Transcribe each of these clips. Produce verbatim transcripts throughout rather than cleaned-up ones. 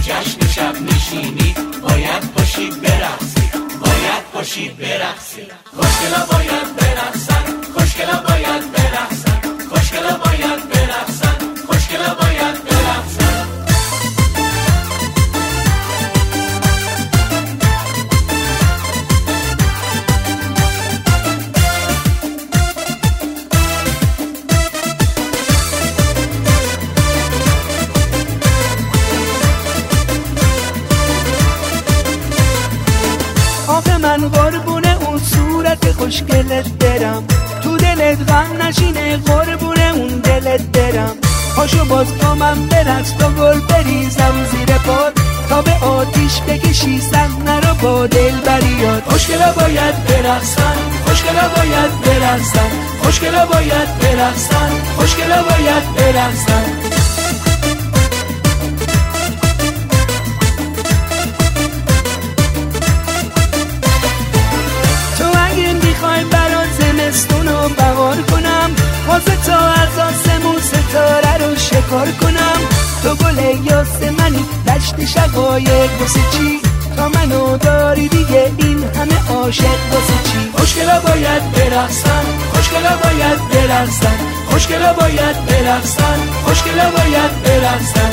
جشن شب نشینی باید باشید برقصید، باید باشید برقصید. خوشگلا باید برقصن، خوشگلا باید برقصن، خوشگلا باید برقصن، خوشگلا باید برقصن. آخه من قربونه اون صورت خوشگلت برم، تو دلت غم نشینه قربونه اون دلت برم. پاشو باز با من برقص تا گل بریزم زیر پات، تا به آتیش بکشی صحنه رو با دلبریات. خوشگلا باید برقصن، خوشگلا باید برقصن، خوشگلا باید برقصن، خوشگلا باید برقصن. زمستونو بهار کنم، واسه تا از آسمون ستاره رو شکار کنم. تو گل یاسمنی دشت شقایق واسه چی؟ تا منو داری دیگه این همه عاشق واسه چی؟ خوشگلا باید برقصن، خوشگلا باید برقصن، خوشگلا باید برقصن، خوشگلا باید برقصن.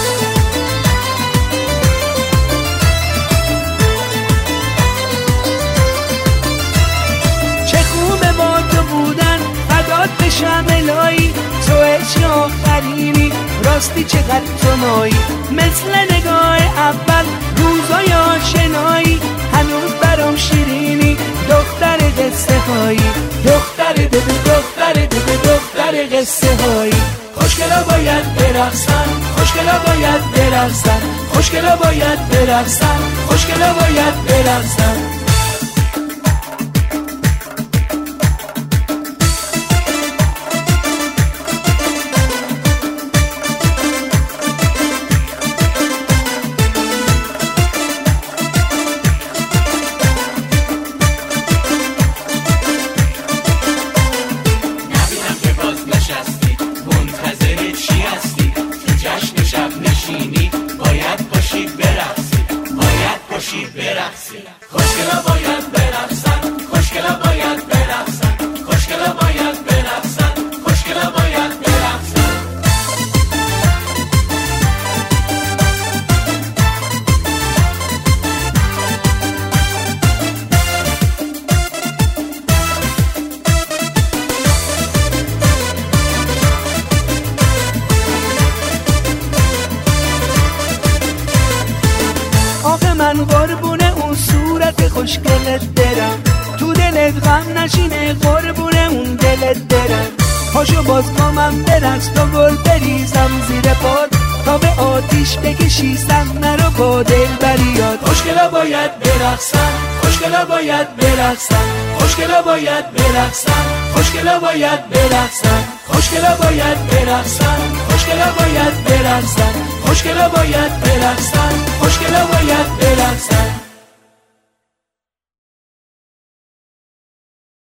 بشم الهی تو عشق آخرینی، راستی چقدر تو نایی، مثل نگاه اول روزای آشنایی، هنوز برام شیرینی دختر قصه هایی، دختر دل دختر دل دختر قصه هایی. خوشگلا باید برقصن، خوشگلا باید برقصن، خوشگلا باید برقصن، خوشگلا باید برقصن. باید باشید برقصید، باید باشید برقصید. خوشگلا باید برقصن، خوشگلا باید برقصن، خوشگلا باید برقصن، خوشگلا باید برقصن. آخه من قربونه اون صورت خوشگلت برم، تو دلت غم نشینه قربونه اون دلت برم. پاشو باز با من برقص تا گل بریزم زیر پات، تا به آتیش بکشی صحنه رو با دلبریات. خوشگلا باید برقصن، خوشگلا باید برقصن، خوشگلا باید برقصن، خوشگلا باید برقصن، خوشگلا باید برقصن، خوشگلا باید برقصن، خوشگلا باید برقصن، خوشگلا باید برقصن.